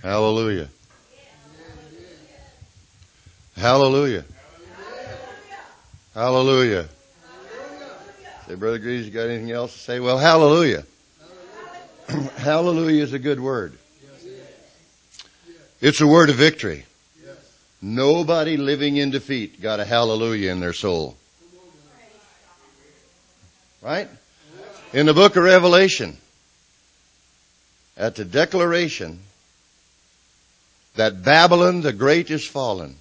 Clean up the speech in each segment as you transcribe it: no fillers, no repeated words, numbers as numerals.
Hallelujah. Hallelujah. Hallelujah. Say, Brother Greaves, you got anything else to say? Well, hallelujah. Hallelujah is a good word. It's a word of victory. Nobody living in defeat got a hallelujah in their soul. Right? In the book of Revelation, at the declaration that Babylon the Great is fallen.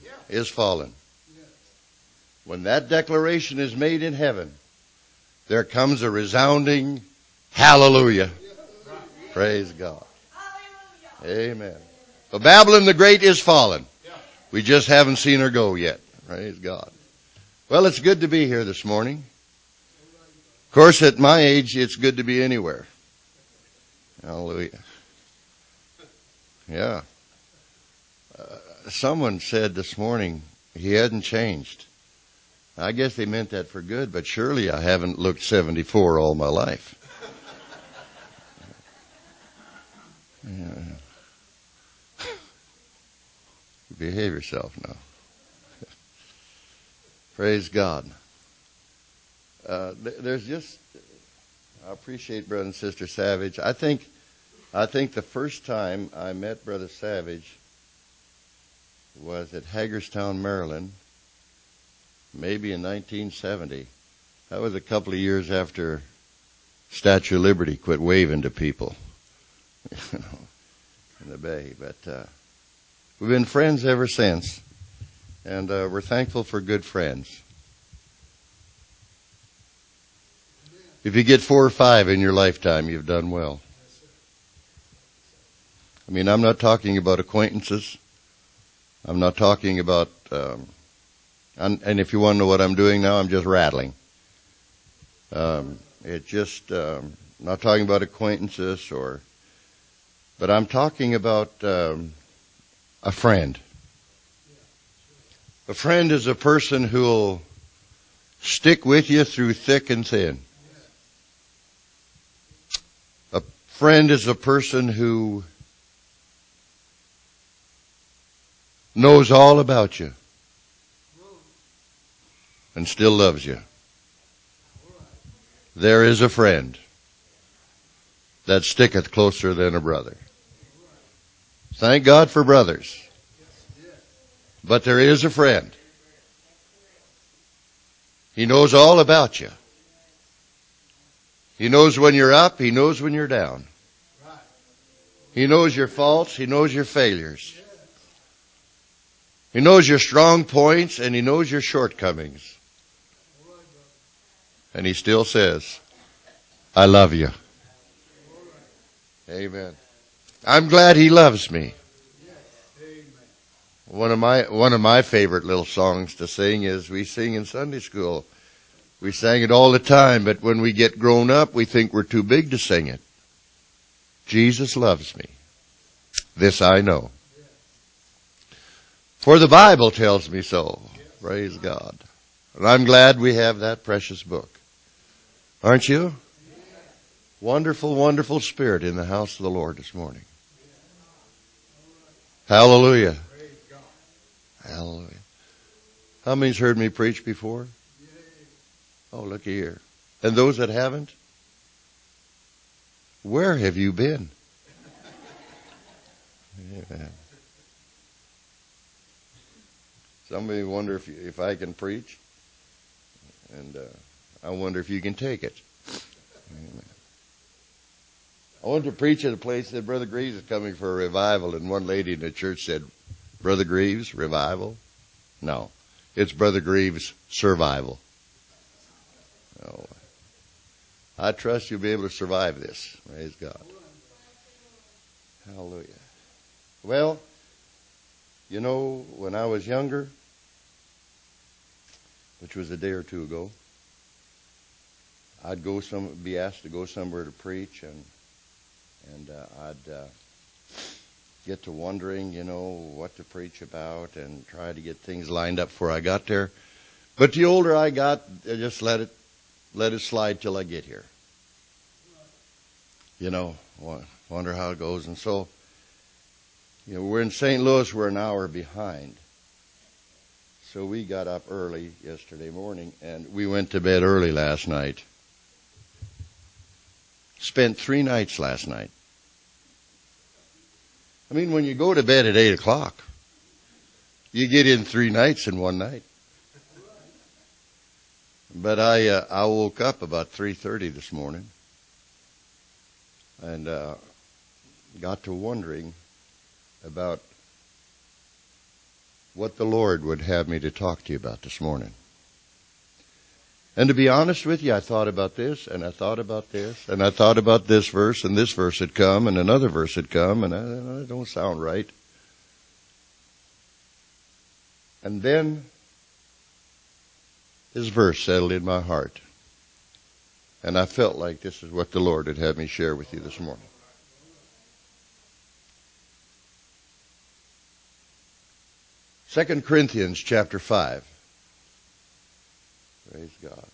When that declaration is made in heaven, there comes a resounding hallelujah. Praise God. Amen. So Babylon the Great is fallen. We just haven't seen her go yet. Praise God. Well, it's good to be here this morning. Of course, at my age, it's good to be anywhere. Hallelujah. Yeah. Someone said this morning he hadn't changed. I guess they meant that for good, but surely I haven't looked 74 all my life. Yeah. Behave yourself now. Praise God. There's just, I appreciate Brother and Sister Savage. I think the first time I met Brother Savage was at Hagerstown, Maryland, maybe in 1970. That was a couple of years after Statue of Liberty quit waving to people, in the Bay. But we've been friends ever since, and we're thankful for good friends. If you get 4 or 5 in your lifetime, you've done well. I mean, I'm not talking about acquaintances. I'm not talking about, and if you want to know what I'm doing now, I'm just rattling. Not talking about acquaintances but I'm talking about a friend. A friend is a person who'll stick with you through thick and thin. A friend is a person who knows all about you and still loves you. There is a friend that sticketh closer than a brother. Thank God for brothers. But there is a friend. He knows all about you. He knows when you're up. He knows when you're down. He knows your faults. He knows your failures. He knows your strong points and he knows your shortcomings. And he still says, I love you. Amen. I'm glad he loves me. One of my favorite little songs to sing is we sing in Sunday school. We sang it all the time, but when we get grown up, we think we're too big to sing it. Jesus loves me. This I know. For the Bible tells me so. Praise God. And I'm glad we have that precious book. Aren't you? Wonderful, wonderful spirit in the house of the Lord this morning. Hallelujah. Hallelujah. How many's heard me preach before? Oh, looky here. And those that haven't? Where have you been? Amen. Somebody wonder if I can preach. And I wonder if you can take it. Amen. I went to preach at a place that Brother Greaves is coming for a revival, and one lady in the church said, Brother Greaves, revival? No, it's Brother Greaves' survival. Oh, I trust you'll be able to survive this. Praise God. Hallelujah. Well, you know, when I was younger, which was a day or two ago, I'd be asked to go somewhere to preach, and I'd get to wondering, you know, what to preach about and try to get things lined up before I got there. But the older I got, I just let it slide till I get here. You know, wonder how it goes. And so We're in St. Louis. We're an hour behind. So we got up early yesterday morning, and we went to bed early last night. Spent 3 nights last night. I mean, when you go to bed at 8 o'clock, you get in 3 nights in one night. But I woke up about 3:30 this morning and got to wondering about what the Lord would have me to talk to you about this morning. And to be honest with you, I thought about this, and I thought about this, and I thought about this verse, and this verse had come, and another verse had come, and it don't sound right. And then this verse settled in my heart, and I felt like this is what the Lord had had me share with you this morning. Second Corinthians chapter 5. Praise God.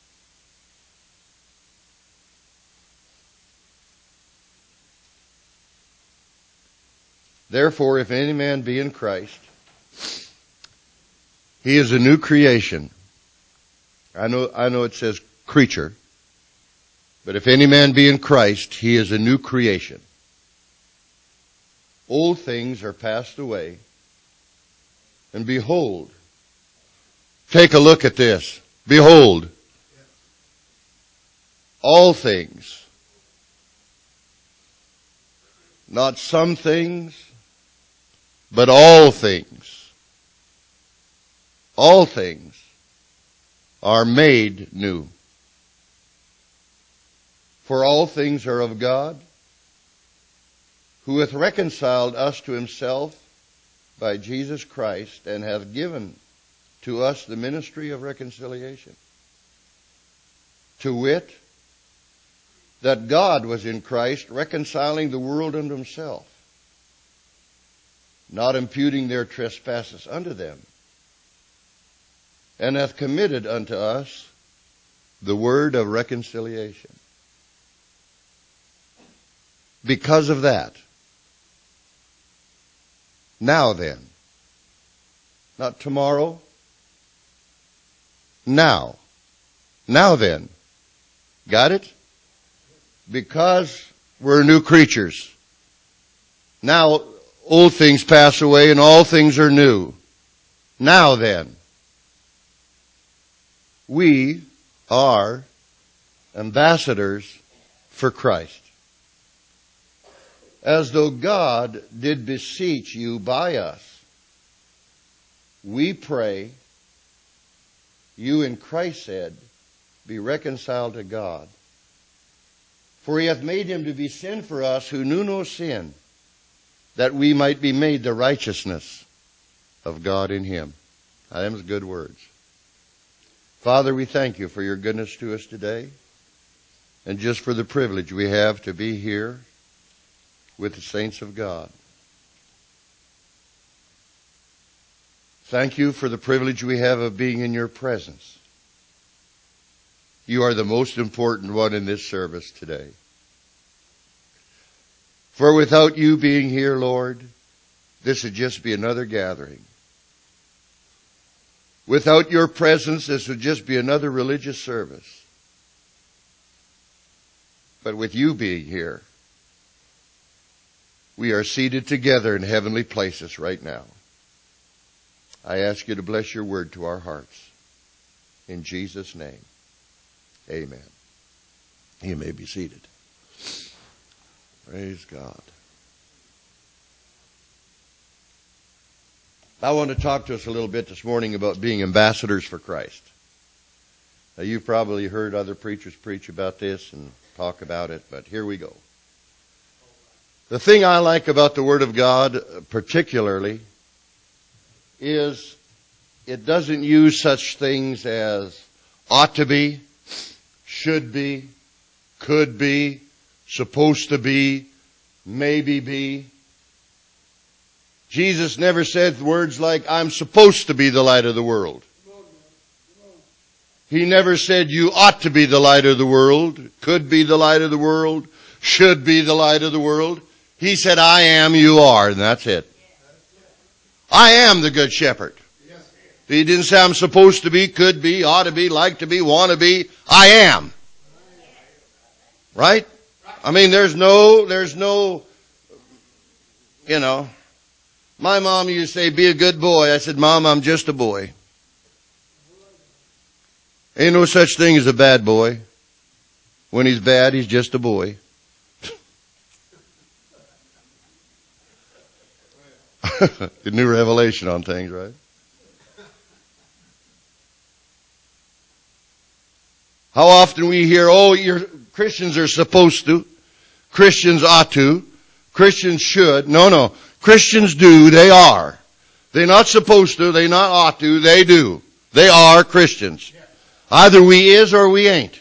Therefore, if any man be in Christ, he is a new creation. I know it says creature, but if any man be in Christ, he is a new creation. Old things are passed away, and behold, take a look at this. Behold, all things, not some things, but all things are made new. For all things are of God, who hath reconciled us to himself by Jesus Christ, and hath given to us the ministry of reconciliation. To wit, that God was in Christ reconciling the world unto himself, not imputing their trespasses unto them, and hath committed unto us the word of reconciliation. Because of that, now then, not tomorrow, now then, got it? Because we're new creatures. Now old things pass away and all things are new. Now then, we are ambassadors for Christ, as though God did beseech you by us. We pray you in Christ's stead be reconciled to God. For he hath made him to be sin for us who knew no sin, that we might be made the righteousness of God in him. Now, them's good words. Father, we thank you for your goodness to us today, and just for the privilege we have to be here with the saints of God. Thank you for the privilege we have of being in your presence. You are the most important one in this service today. For without you being here, Lord, this would just be another gathering. Without your presence, this would just be another religious service. But with you being here, we are seated together in heavenly places right now. I ask you to bless your word to our hearts. In Jesus' name, amen. You may be seated. Praise God. I want to talk to us a little bit this morning about being ambassadors for Christ. Now, you've probably heard other preachers preach about this and talk about it, but here we go. The thing I like about the Word of God particularly is it doesn't use such things as ought to be, should be, could be, supposed to be, maybe be. Jesus never said words like, I'm supposed to be the light of the world. He never said you ought to be the light of the world, could be the light of the world, should be the light of the world. He said, I am, you are, and that's it. I am the good shepherd. He didn't say I'm supposed to be, could be, ought to be, like to be, want to be. I am. Right? I mean, there's no, my mom used to say, be a good boy. I said, Mom, I'm just a boy. Ain't no such thing as a bad boy. When he's bad, he's just a boy. The new revelation on things, right? How often we hear, Christians are supposed to, Christians ought to, Christians should. No. Christians do, they are. They're not supposed to, they not ought to, they do. They are Christians. Either we is or we ain't.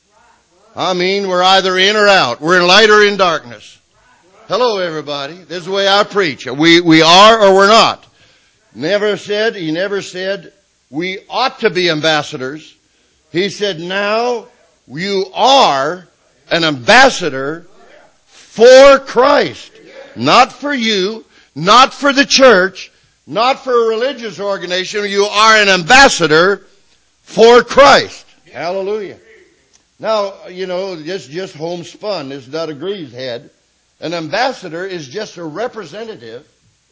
I mean, we're either in or out. We're in light or in darkness. Hello, everybody. This is the way I preach. We are or we're not. He never said, we ought to be ambassadors. He said, now you are an ambassador for Christ. Not for you, not for the church, not for a religious organization. You are an ambassador for Christ. Hallelujah. Now, just homespun. It's not a greased head. An ambassador is just a representative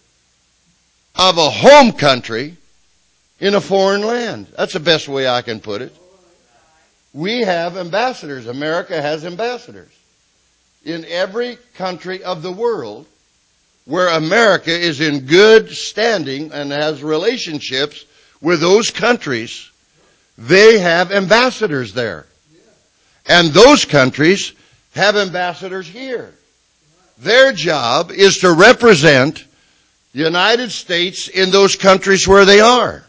of a home country in a foreign land. That's the best way I can put it. We have ambassadors. America has ambassadors. In every country of the world where America is in good standing and has relationships with those countries, they have ambassadors there. And those countries have ambassadors here. Their job is to represent the United States in those countries where they are.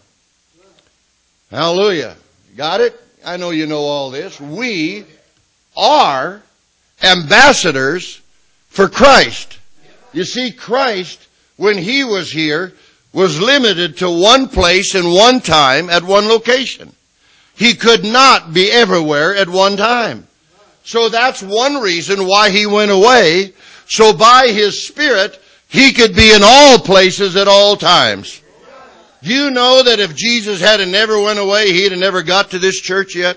Hallelujah. Got it? I know you know all this. We are ambassadors for Christ. You see, Christ, when He was here, was limited to one place and one time at one location. He could not be everywhere at one time. So that's one reason why He went away. So by His Spirit, He could be in all places at all times. Do you know that if Jesus hadn't never went away, He'd have never got to this church yet?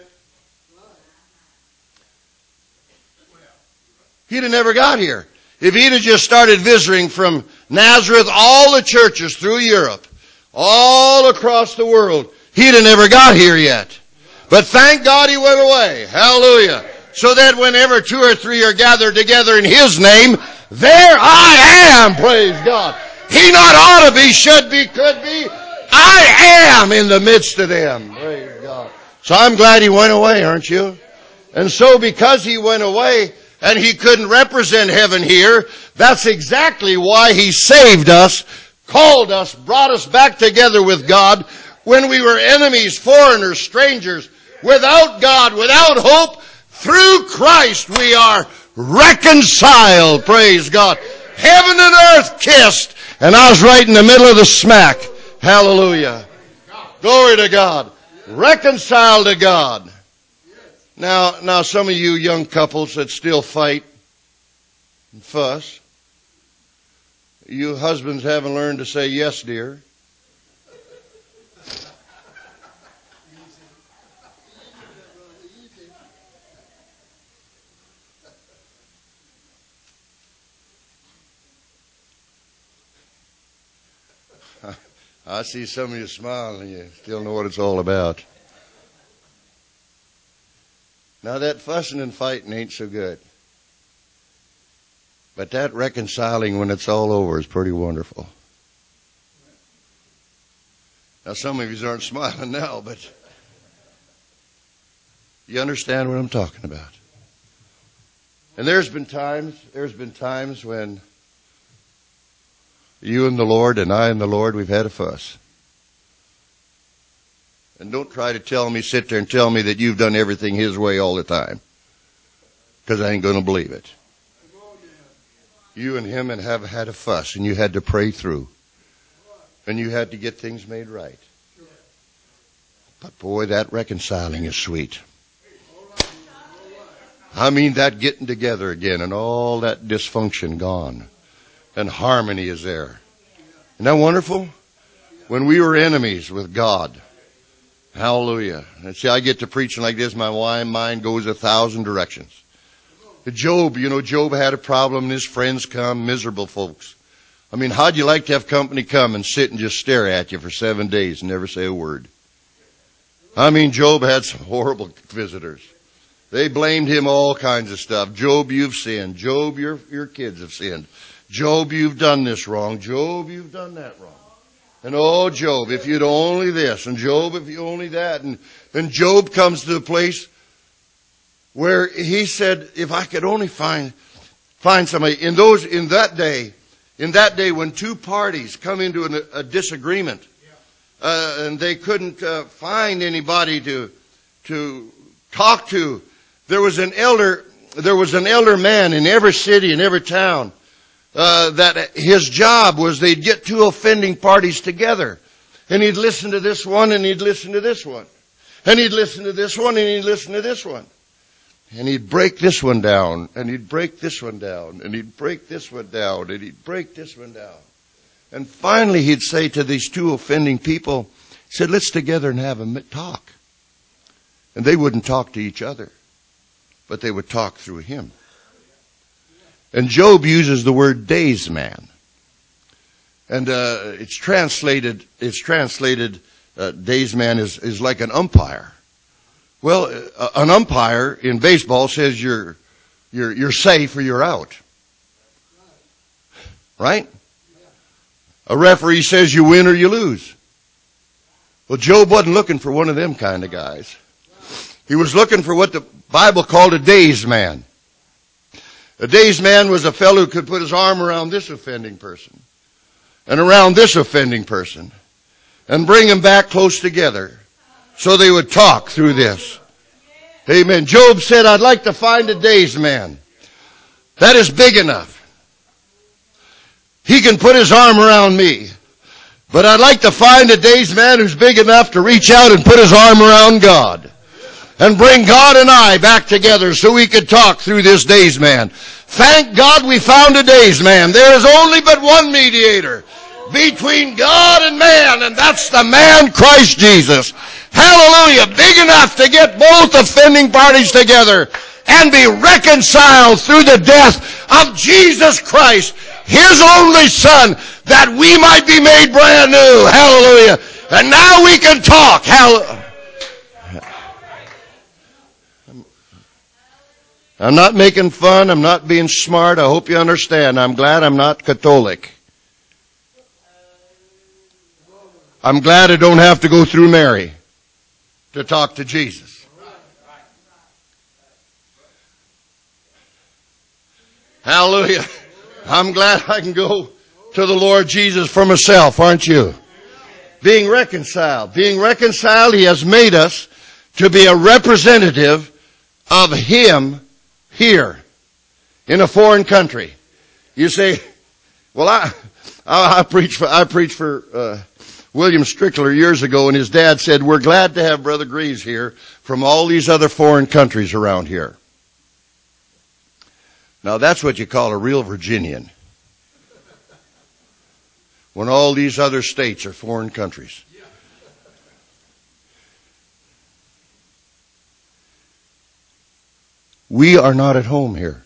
He'd have never got here. If He'd have just started visiting from Nazareth, all the churches through Europe, all across the world, He'd have never got here yet. But thank God He went away. Hallelujah. So that whenever 2 or 3 are gathered together in His name, there I am, praise God. He not ought to be, should be, could be. I am in the midst of them. Praise God. So I'm glad He went away, aren't you? And so because He went away and He couldn't represent heaven here, that's exactly why He saved us, called us, brought us back together with God when we were enemies, foreigners, strangers, without God, without hope. Through Christ we are reconciled. Praise God. Heaven and earth kissed, and I was right in the middle of the smack. Hallelujah. Glory to God. Reconciled to God. Now some of you young couples that still fight and fuss, you husbands haven't learned to say yes, dear. I see some of you smiling and you still know what it's all about. Now that fussing and fighting ain't so good. But that reconciling when it's all over is pretty wonderful. Now some of you aren't smiling now, but you understand what I'm talking about. And there's been times when you and the Lord and I and the Lord, we've had a fuss. And don't try to sit there and tell me that you've done everything His way all the time. Because I ain't going to believe it. You and Him have had a fuss and you had to pray through. And you had to get things made right. But boy, that reconciling is sweet. I mean that getting together again and all that dysfunction gone. and harmony is there. Isn't that wonderful? When we were enemies with God. Hallelujah. And see, I get to preaching like this, my mind goes 1,000 directions. Job, Job had a problem and his friends come, miserable folks. I mean, how'd you like to have company come and sit and just stare at you for 7 days and never say a word? I mean, Job had some horrible visitors. They blamed him all kinds of stuff. Job, you've sinned. Job, your kids have sinned. Job, you've done this wrong. Job, you've done that wrong. And oh, Job, if you'd only this. And Job, if you only that. And then Job comes to the place where he said, if I could only find somebody. In that day when two parties come into a disagreement, and they couldn't find anybody to talk to, there was an elder man in every city, in every town, that his job was they'd get two offending parties together. And he'd listen to this one and he'd listen to this one. And he'd listen to this one and he'd listen to this one. And he'd break this one down, and he'd break this one down, and he'd break this one down, and he'd break this one down. And finally he'd say to these two offending people, he said, let's together and have a talk. And they wouldn't talk to each other, but they would talk through him. And Job uses the word days man. And it's translated days man is like an umpire. Well, an umpire in baseball says you're safe or you're out. Right? A referee says you win or you lose. Well, Job wasn't looking for one of them kind of guys. He was looking for what the Bible called a days man. A days man was a fellow who could put his arm around this offending person and around this offending person and bring them back close together so they would talk through this. Amen. Job said, I'd like to find a days man that is big enough. He can put his arm around me. But I'd like to find a days man who's big enough to reach out and put his arm around God. And bring God and I back together so we could talk through this days man. Thank God we found a days man. There is only but one mediator between God and man, and that's the man Christ Jesus. Hallelujah. Big enough to get both offending parties together and be reconciled through the death of Jesus Christ, His only Son, that we might be made brand new. Hallelujah. And now we can talk. Hallelujah. I'm not making fun. I'm not being smart. I hope you understand. I'm glad I'm not Catholic. I'm glad I don't have to go through Mary to talk to Jesus. Hallelujah. I'm glad I can go to the Lord Jesus for myself, aren't you? Being reconciled. Being reconciled, He has made us to be a representative of Him here in a foreign country. You say, well, I preached for William Strickler years ago, and his dad said, we're glad to have Brother Greaves here from all these other foreign countries around here. Now that's what you call a real Virginian. When all these other states are foreign countries. We are not at home here.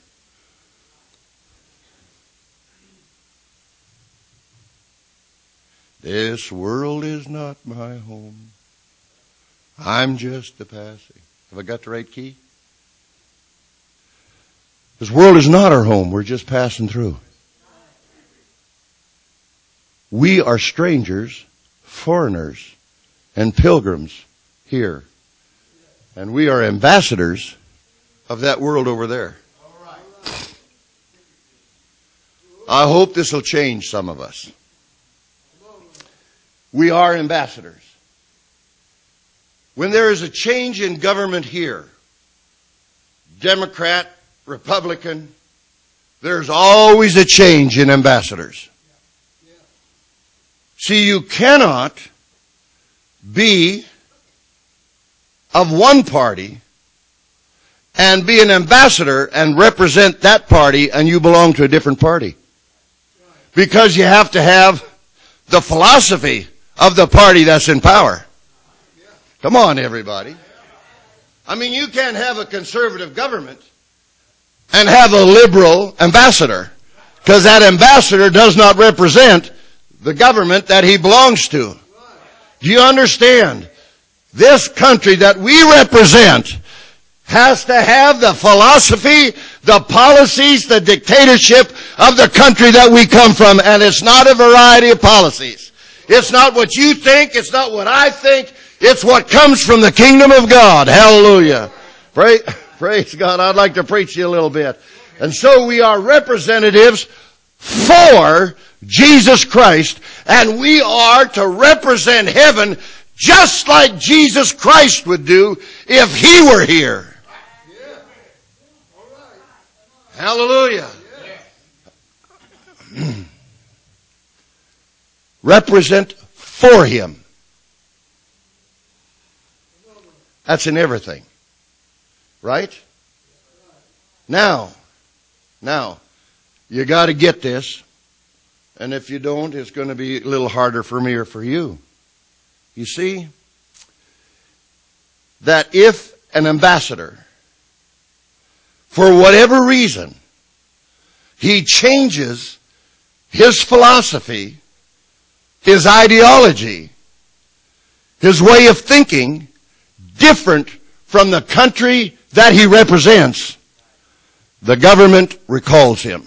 This world is not my home. I'm just a passing. Have I got the right key? This world is not our home. We're just passing through. We are strangers, foreigners, and pilgrims here. And we are ambassadors of that world over there. I hope this will change some of us. We are ambassadors. When there is a change in government here, Democrat, Republican, there's always a change in ambassadors. See, you cannot be of one party and be an ambassador and represent that party and you belong to a different party. because you have to have the philosophy of the party that's in power. Come on, everybody. I mean, you can't have a conservative government and have a liberal ambassador, because that ambassador does not represent the government that he belongs to. Do you understand? This country that we represent has to have the philosophy, the policies, the dictatorship of the country that we come from. And it's not a variety of policies. It's not what you think. It's not what I think. It's what comes from the kingdom of God. Hallelujah. Praise God. I'd like to preach you a little bit. And so we are representatives for Jesus Christ, and we are to represent heaven just like Jesus Christ would do if He were here. Hallelujah. Represent for Him. That's in everything. Right? Now, you got to get this. And if you don't, it's going to be a little harder for me or for you. You see, that if an ambassador, for whatever reason, he changes his philosophy, his ideology, his way of thinking, different from the country that he represents, the government recalls him.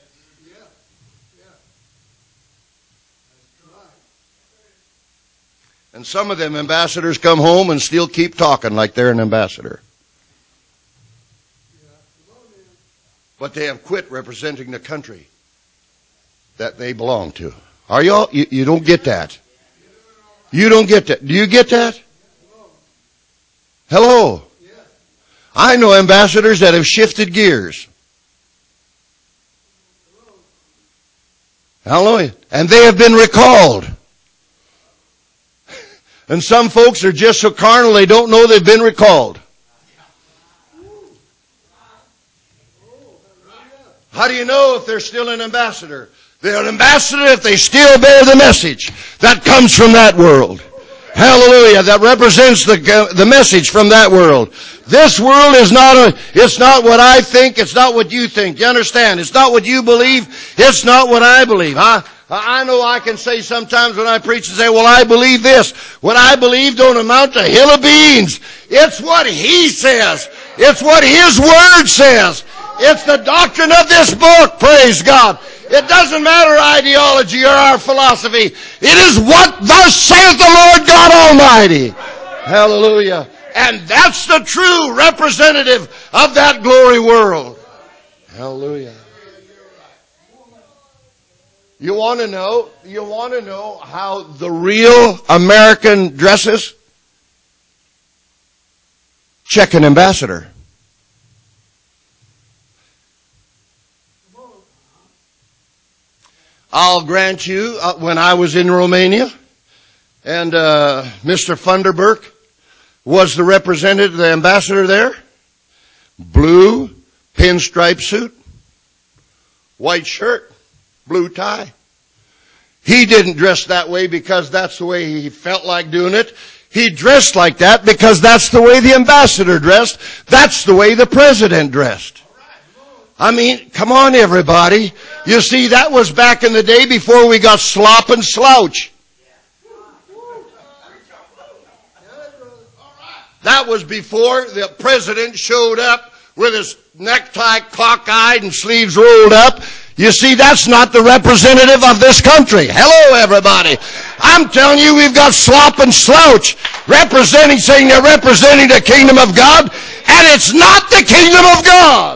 And some of them ambassadors come home and still keep talking like they're an ambassador. But they have quit representing the country that they belong to. Are y'all? You don't get that. You don't get that. Do you get that? Hello. I know ambassadors that have shifted gears. Hallelujah. And they have been recalled. And some folks are just so carnal they don't know they've been recalled. How do you know if they're still an ambassador? They're an ambassador if they still bear the message that comes from that world. Hallelujah. That represents the message from that world. This world is it's not what I think. It's not what you think. You understand? It's not what you believe. It's not what I believe. I know I can say sometimes when I preach and say, well, I believe this. What I believe don't amount to a hill of beans. It's what He says. It's what His Word says. It's the doctrine of this book. Praise God. It doesn't matter ideology or our philosophy. It is what thus saith the Lord God Almighty. Hallelujah. And that's the true representative of that glory world. Hallelujah. You want to know how the real American dresses? Check an ambassador. I'll grant you, when I was in Romania, and Mr. Funderburk was the representative, the ambassador there, blue pinstripe suit, white shirt, blue tie. He didn't dress that way because that's the way he felt like doing it. He dressed like that because that's the way the ambassador dressed. That's the way the president dressed. I mean, come on everybody. You see, that was back in the day before we got slop and slouch. That was before the president showed up with his necktie cockeyed and sleeves rolled up. You see, that's not the representative of this country. Hello, everybody. I'm telling you, we've got slop and slouch saying they're representing the kingdom of God, and it's not the kingdom of God.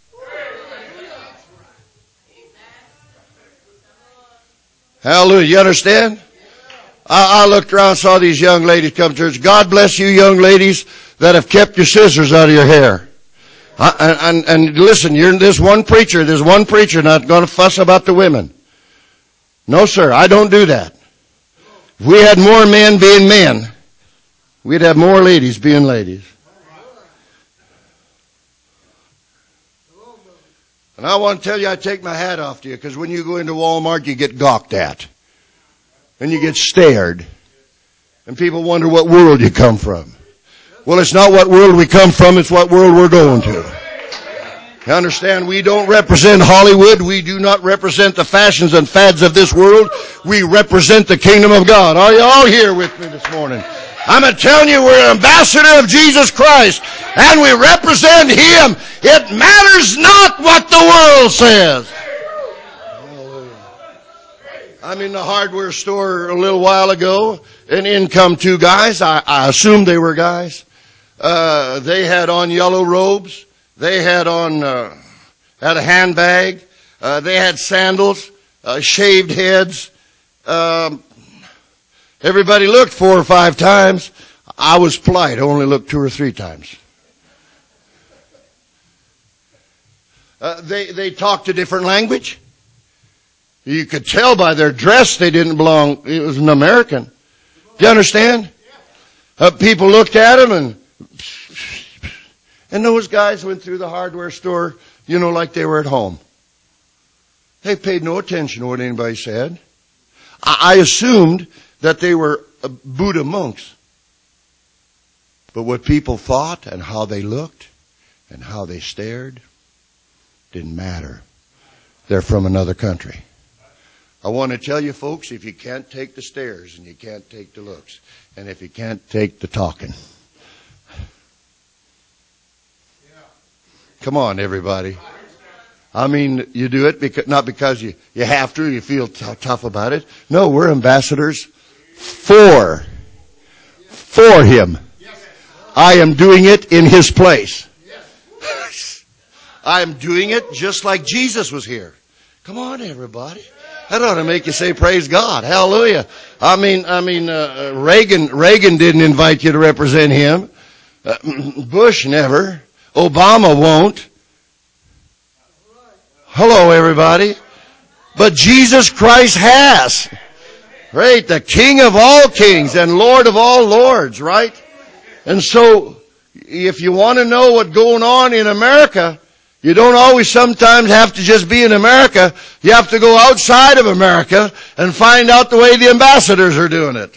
Hallelujah. You understand? I looked around and saw these young ladies come to church. God bless you young ladies that have kept your scissors out of your hair. And listen, there's one preacher not going to fuss about the women. No, sir, I don't do that. If we had more men being men, we'd have more ladies being ladies. And I want to tell you, I take my hat off to you, because when you go into Walmart, you get gawked at. And you get stared. And people wonder what world you come from. Well, it's not what world we come from, it's what world we're going to. You understand, we don't represent Hollywood. We do not represent the fashions and fads of this world. We represent the kingdom of God. Are you all here with me this morning? I'm telling you, we're an ambassador of Jesus Christ, and we represent Him. It matters not what the world says. I'm in the hardware store a little while ago, and in come two guys. I assumed they were guys. They had on yellow robes. They had on had a handbag. They had sandals, shaved heads. Everybody looked 4 or 5 times. I was polite. I only looked 2 or 3 times. They talked a different language. You could tell by their dress they didn't belong. It was an American. Do you understand? People looked at them and those guys went through the hardware store, like they were at home. They paid no attention to what anybody said. I assumed that they were Buddha monks. But what people thought and how they looked and how they stared didn't matter. They're from another country. I want to tell you, folks, if you can't take the stares and you can't take the looks, and if you can't take the talking, come on, everybody. I mean, you do it not because you have to, you feel tough about it. No, we're ambassadors for Him. I am doing it in His place. I am doing it just like Jesus was here. Come on, everybody. That ought to make you say, praise God. Hallelujah. I mean, Reagan didn't invite you to represent him. Bush never. Obama won't. Hello, everybody. But Jesus Christ has. Right? The King of all kings and Lord of all lords, right? And so, if you want to know what's going on in America, you don't always sometimes have to just be in America. You have to go outside of America and find out the way the ambassadors are doing it.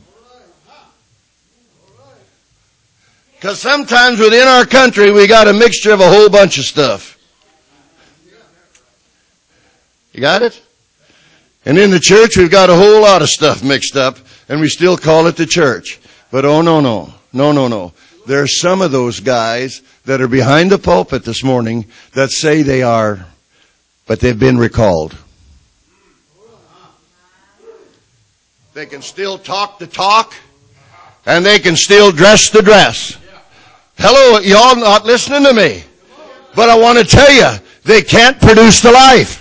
Because sometimes within our country we got a mixture of a whole bunch of stuff. You got it? And in the church we've got a whole lot of stuff mixed up, and we still call it the church. But oh no. There's some of those guys that are behind the pulpit this morning that say they are, but they've been recalled. They can still talk the talk, and they can still dress the dress. Hello, y'all not listening to me. But I want to tell you, they can't produce the life.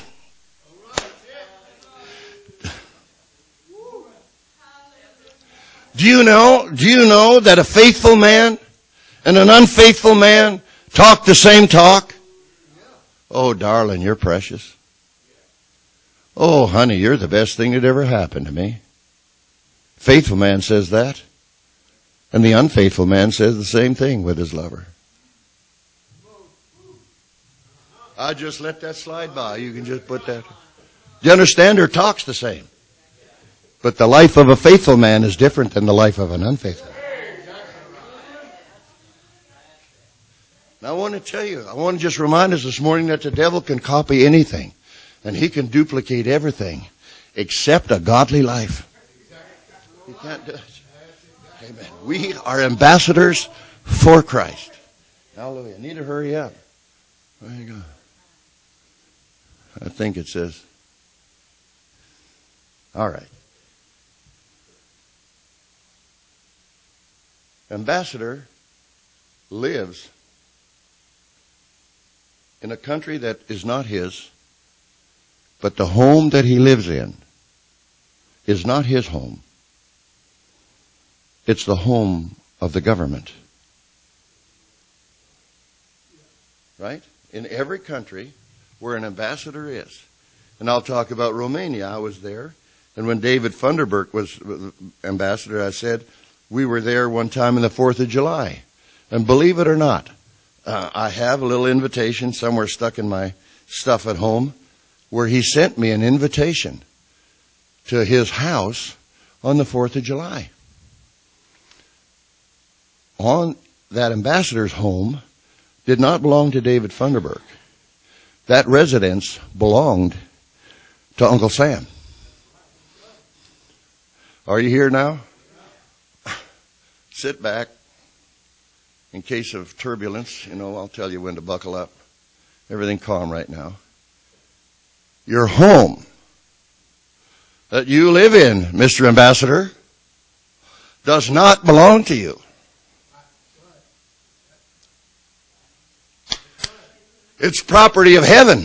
Do you know that a faithful man and an unfaithful man talk the same talk? Oh, darling, you're precious. Oh, honey, you're the best thing that ever happened to me. Faithful man says that. And the unfaithful man says the same thing with his lover. I just let that slide by. You can just put that. Do you understand? Her talk's the same. But the life of a faithful man is different than the life of an unfaithful man. Now I want to just remind us this morning that the devil can copy anything. And he can duplicate everything except a godly life. He can't do it. Amen. We are ambassadors for Christ. Hallelujah. Need to hurry up. There you go. I think it says. All right. Ambassador lives in a country that is not his, but the home that he lives in is not his home. It's the home of the government. Right? In every country where an ambassador is. And I'll talk about Romania. I was there. And when David Funderburk was ambassador, I said, we were there one time on the 4th of July. And believe it or not, I have a little invitation somewhere stuck in my stuff at home where he sent me an invitation to his house on the 4th of July. On that ambassador's home did not belong to David Funderburk. That residence belonged to Uncle Sam. Are you here now? Sit back. In case of turbulence, I'll tell you when to buckle up. Everything calm right now. Your home that you live in, Mr. Ambassador, does not belong to you. It's property of heaven.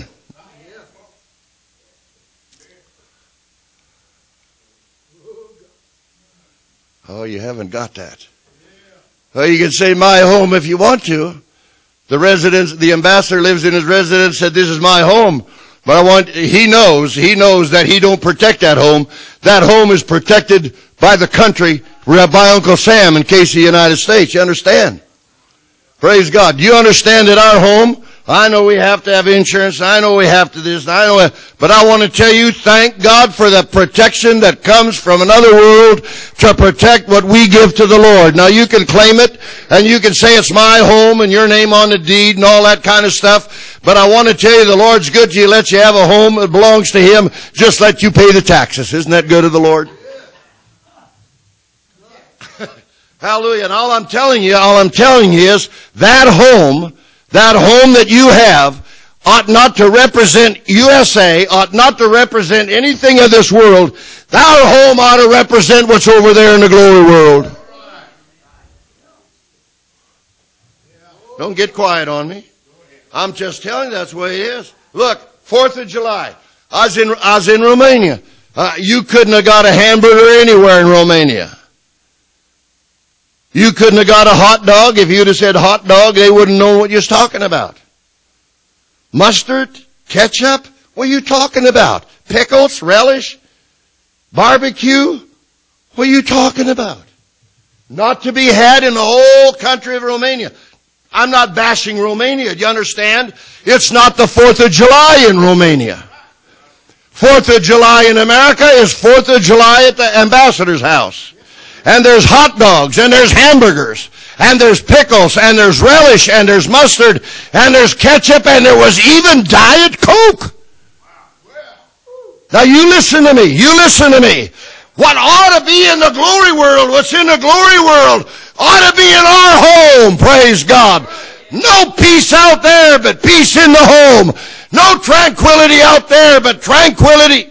Oh, you haven't got that. Well, you can say my home if you want to. The ambassador lives in his residence, said this is my home. But he knows that he don't protect that home. That home is protected by the country, by Uncle Sam in case of the United States. You understand? Praise God. Do you understand that our home, I know we have to have insurance, I know we have to this, but I want to tell you, thank God for the protection that comes from another world to protect what we give to the Lord. Now you can claim it, and you can say it's my home and your name on the deed and all that kind of stuff, but I want to tell you the Lord's good to you, lets you have a home that belongs to Him, just let you pay the taxes. Isn't that good of the Lord? Hallelujah. And all I'm telling you is that home that you have ought not to represent USA, ought not to represent anything of this world. Our home ought to represent what's over there in the glory world. Don't get quiet on me. I'm just telling you that's the way it is. Look, 4th of July. I was in Romania. You couldn't have got a hamburger anywhere in Romania. You couldn't have got a hot dog. If you'd have said hot dog, they wouldn't know what you're talking about. Mustard, ketchup, what are you talking about? Pickles, relish, barbecue, what are you talking about? Not to be had in the whole country of Romania. I'm not bashing Romania, do you understand? It's not the 4th of July in Romania. 4th of July in America is 4th of July at the ambassador's house. And there's hot dogs, and there's hamburgers, and there's pickles, and there's relish, and there's mustard, and there's ketchup, and there was even Diet Coke. Now you listen to me. What ought to be in the glory world, what's in the glory world, ought to be in our home, praise God. No peace out there, but peace in the home. No tranquility out there, but tranquility.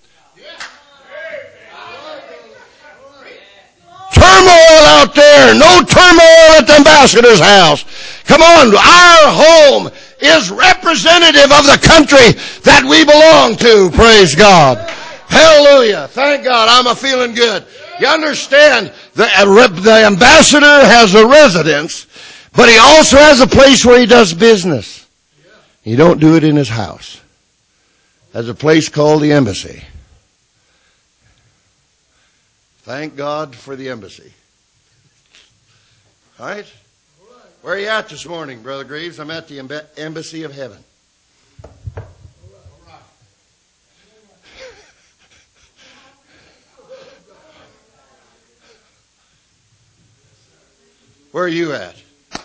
Turmoil out there, no turmoil at the ambassador's house. Come on, our home is representative of the country that we belong to, praise God. Hallelujah. Thank God, I'm feeling good. You understand, the ambassador has a residence, but he also has a place where he does business. He don't do it in his house. There's a place called the embassy. Thank God for the embassy. All right? Where are you at this morning, Brother Greaves? I'm at the embassy of heaven. Where are you at?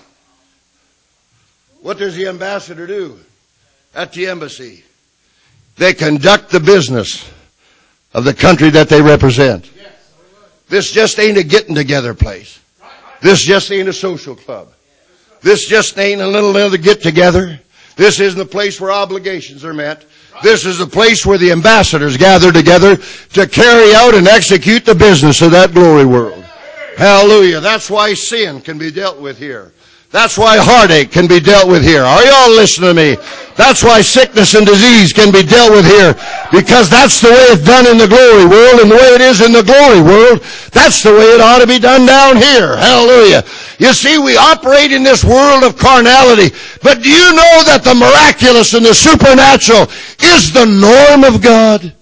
What does the ambassador do at the embassy? They conduct the business of the country that they represent. This just ain't a getting together place. This just ain't a social club. This just ain't a little get together. This isn't a place where obligations are met. This is a place where the ambassadors gather together to carry out and execute the business of that glory world. Hallelujah. That's why sin can be dealt with here. That's why heartache can be dealt with here. Are y'all listening to me? That's why sickness and disease can be dealt with here. Because that's the way it's done in the glory world, and the way it is in the glory world, that's the way it ought to be done down here. Hallelujah. You see, we operate in this world of carnality, but do you know that the miraculous and the supernatural is the norm of God?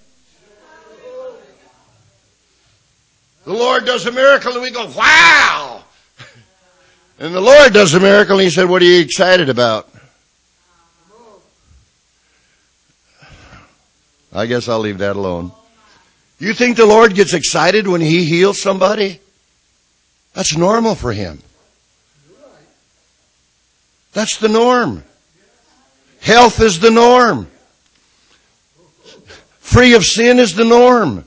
The Lord does a miracle and we go, wow! And the Lord does a miracle and He said, what are you excited about? I guess I'll leave that alone. You think the Lord gets excited when He heals somebody? That's normal for Him. That's the norm. Health is the norm. Free of sin is the norm.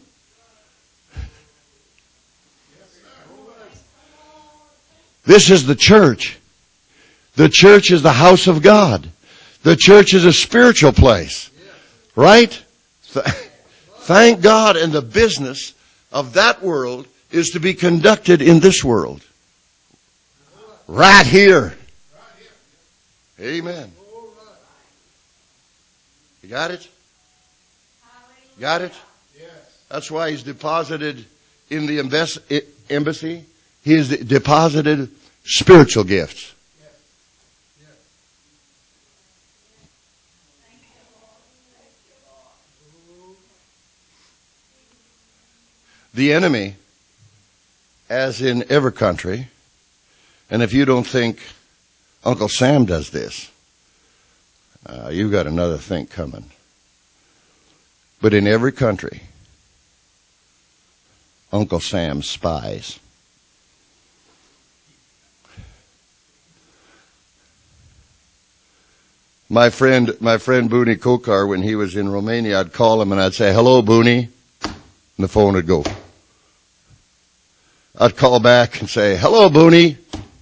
This is the church. The church is the house of God. The church is a spiritual place. Right? Thank God, and the business of that world is to be conducted in this world. Right here. Amen. You got it? Got it? That's why He's deposited in the embassy. He has deposited spiritual gifts. The enemy, as in every country, and if you don't think Uncle Sam does this, you've got another thing coming. But in every country, Uncle Sam spies. My friend Booney Kokar, when he was in Romania, I'd call him and I'd say, "Hello, Booney," and the phone would go. I'd call back and say, "Hello, Booney."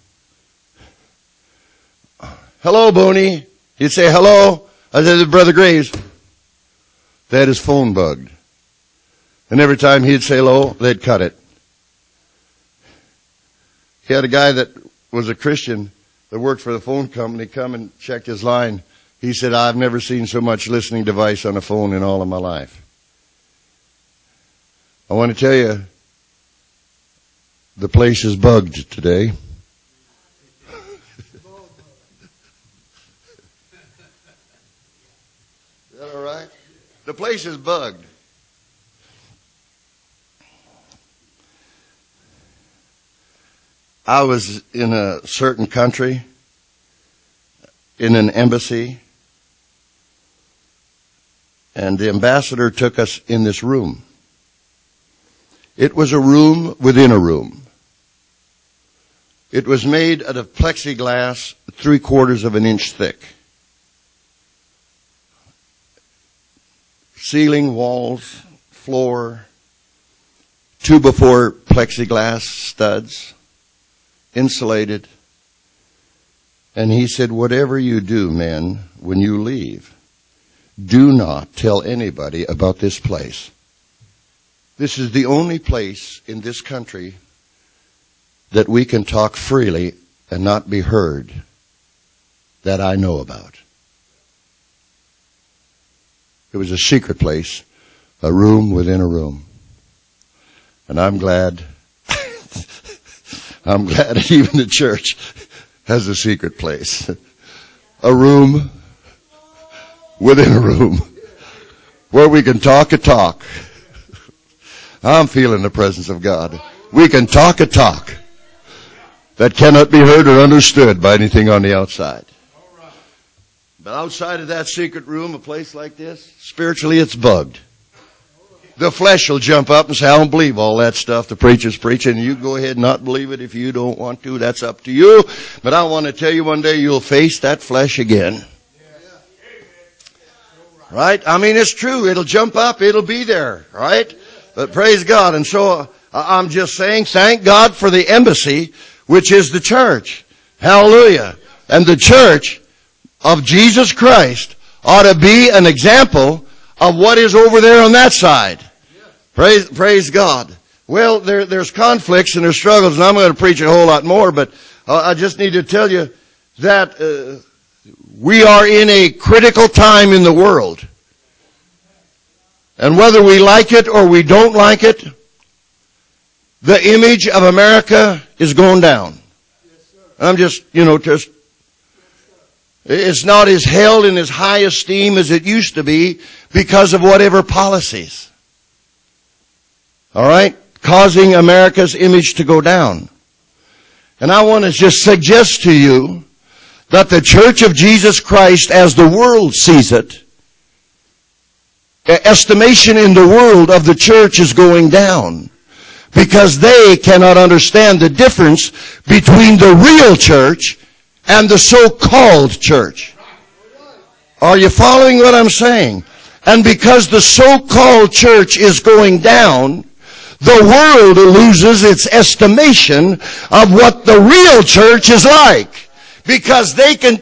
"Hello, Booney." He'd say, "Hello." I said, "Brother Graves." They had his phone bugged. And every time he'd say hello, they'd cut it. He had a guy that was a Christian that worked for the phone company come and checked his line. He said, "I've never seen so much listening device on a phone in all of my life." I want to tell you, the place is bugged today. Is that all right? The place is bugged. I was in a certain country, in an embassy, and the ambassador took us in this room. It was a room within a room. It was made out of plexiglass 3/4 of an inch thick. Ceiling, walls, floor, 2x4 plexiglass studs, insulated. And he said, "Whatever you do, men, when you leave, do not tell anybody about this place. This is the only place in this country that we can talk freely and not be heard that I know about." It was a secret place, a room within a room. And I'm glad even the church has a secret place. A room within a room where we can talk a talk. I'm feeling the presence of God. We can talk a talk that cannot be heard or understood by anything on the outside. But outside of that secret room, a place like this, spiritually it's bugged. The flesh will jump up and say, "I don't believe all that stuff the preacher's preaching." You go ahead and not believe it if you don't want to. That's up to you. But I want to tell you, one day you'll face that flesh again. Right? I mean, it's true. It'll jump up. It'll be there. Right? But praise God. And so I'm just saying, thank God for the embassy, which is the church. Hallelujah. And the church of Jesus Christ ought to be an example of what is over there on that side. Praise God. Well, there's conflicts and there's struggles, and I'm going to preach a whole lot more, but I just need to tell you that we are in a critical time in the world. And whether we like it or we don't like it, the image of America is going down. I'm just, it's not as held in as high esteem as it used to be because of whatever policies. All right? Causing America's image to go down. And I want to just suggest to you that the Church of Jesus Christ, as the world sees it, estimation in the world of the church is going down because they cannot understand the difference between the real church and the so-called church. Are you following what I'm saying? And because the so-called church is going down, the world loses its estimation of what the real church is like. Because they can...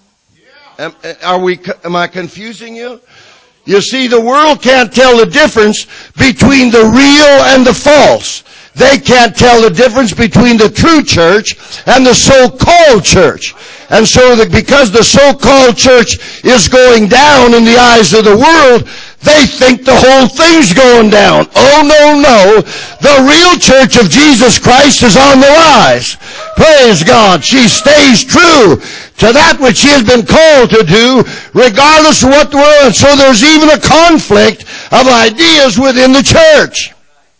Am I confusing you? You see, the world can't tell the difference between the real and the false. They can't tell the difference between the true church and the so-called church. And so because the so-called church is going down in the eyes of the world, they think the whole thing's going down. Oh, no. The real church of Jesus Christ is on the rise. Praise God. She stays true to that which she has been called to do, regardless of what the world. And so there's even a conflict of ideas within the church.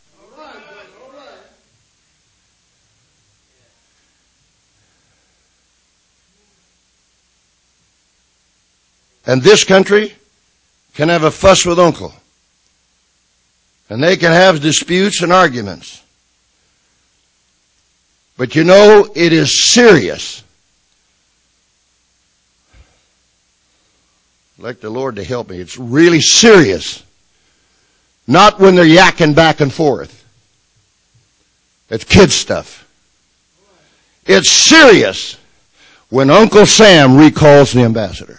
And this country can have a fuss with uncle. And they can have disputes and arguments. But you know, it is serious. I'd like the Lord to help me. It's really serious. Not when they're yakking back and forth. It's kid stuff. It's serious when Uncle Sam recalls the ambassador.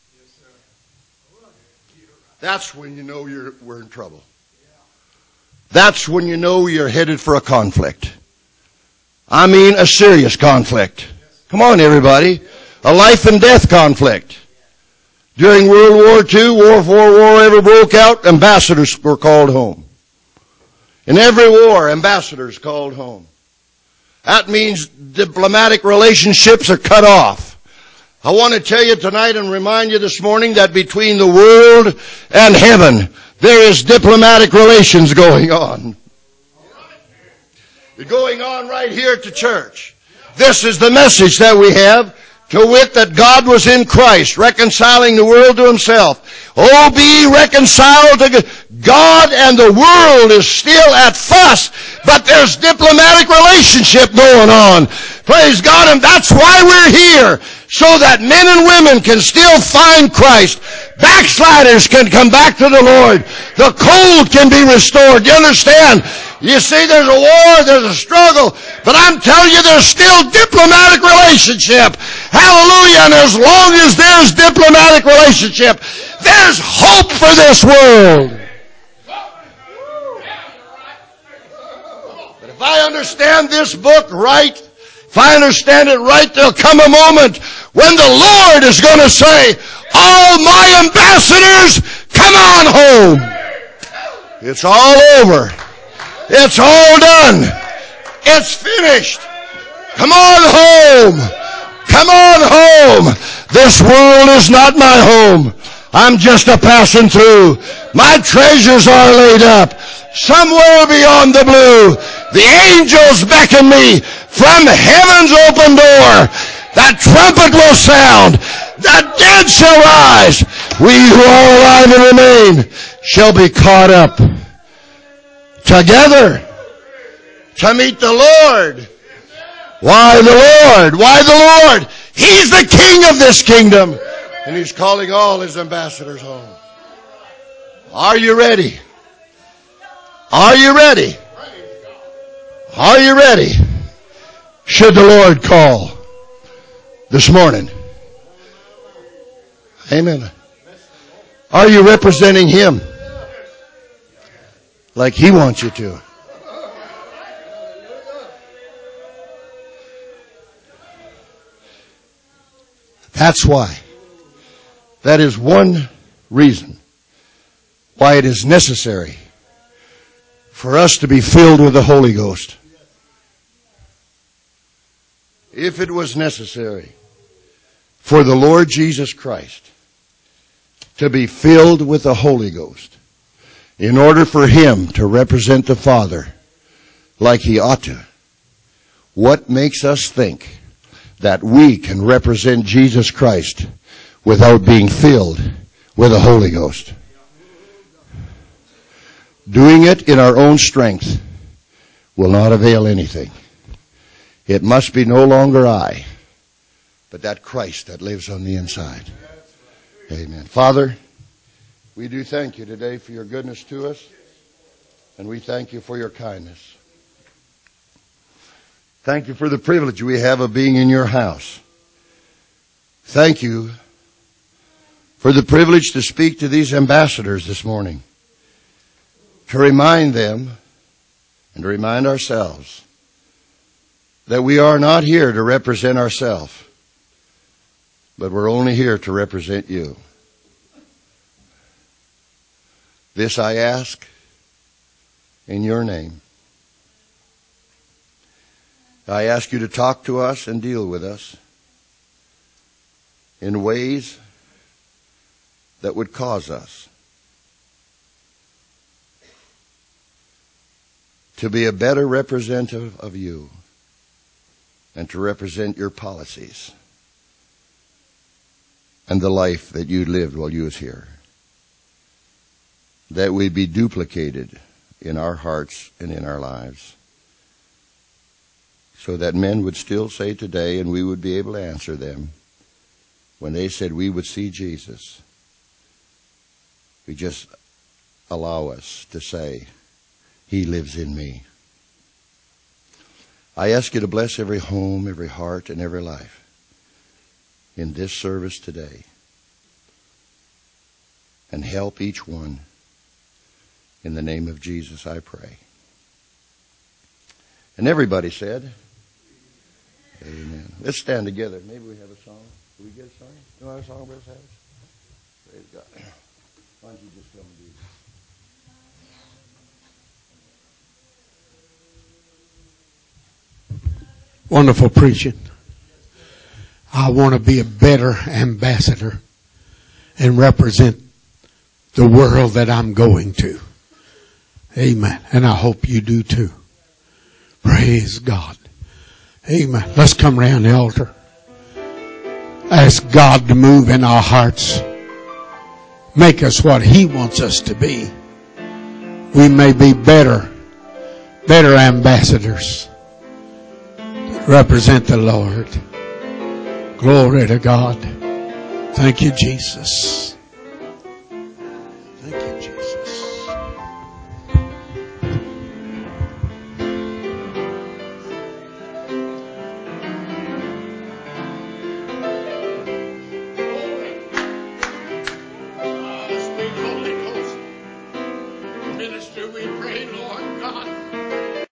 That's when you know we're in trouble. That's when you know you're headed for a conflict. I mean a serious conflict. Come on, everybody. A life and death conflict. During World War II, war before war ever broke out, ambassadors were called home. In every war, ambassadors called home. That means diplomatic relationships are cut off. I want to tell you tonight and remind you this morning that between the world and heaven, there is diplomatic relations going on. They're going on right here at the church. This is the message that we have, to wit that God was in Christ, reconciling the world to himself. Oh, be reconciled to God, and the world is still at fuss, but there's diplomatic relationship going on. Praise God, and that's why we're here. So that men and women can still find Christ. Backsliders can come back to the Lord. The cold can be restored. You understand? You see, there's a war, there's a struggle, but I'm telling you, there's still diplomatic relationship. Hallelujah. And as long as there's diplomatic relationship, there's hope for this world. But if I understand this book right, if I understand it right, there'll come a moment when the Lord is going to say, all my ambassadors, come on home. It's all over. It's all done. It's finished. Come on home. Come on home. This world is not my home. I'm just a passing through. My treasures are laid up somewhere beyond the blue. The angels beckon me from heaven's open door. That trumpet will sound. The dead shall rise. We who are alive and remain shall be caught up together to meet the Lord. Why the Lord? Why the Lord? He's the King of this kingdom. And He's calling all His ambassadors home. Are you ready? Are you ready? Are you ready? Should the Lord call this morning? Amen. Are you representing Him like He wants you to? That's why. That is one reason why it is necessary for us to be filled with the Holy Ghost. If it was necessary for the Lord Jesus Christ to be filled with the Holy Ghost in order for Him to represent the Father like He ought to, what makes us think that we can represent Jesus Christ without being filled with the Holy Ghost? Doing it in our own strength will not avail anything. It must be no longer I, but that Christ that lives on the inside. Amen. Father, we do thank you today for your goodness to us, and we thank you for your kindness. Thank you for the privilege we have of being in your house. Thank you for the privilege to speak to these ambassadors this morning, to remind them and to remind ourselves that we are not here to represent ourselves, but we're only here to represent you. This I ask in your name. I ask you to talk to us and deal with us in ways that would cause us to be a better representative of you and to represent your policies and the life that you lived while you was here. That we be duplicated in our hearts and in our lives, so that men would still say today, and we would be able to answer them, when they said we would see Jesus, we just allow us to say, He lives in me. I ask you to bless every home, every heart, and every life in this service today, and help each one. In the name of Jesus, I pray. And everybody said, amen. Let's stand together. Maybe we have a song. Do we get a song? You want a song, Brother Savage? Praise God. Why don't you just come and do this? Wonderful preaching. I want to be a better ambassador and represent the world that I'm going to. Amen. And I hope you do too. Praise God. Amen. Let's come around the altar. Ask God to move in our hearts. Make us what He wants us to be. We may be better ambassadors. Represent the Lord. Glory to God. Thank you, Jesus.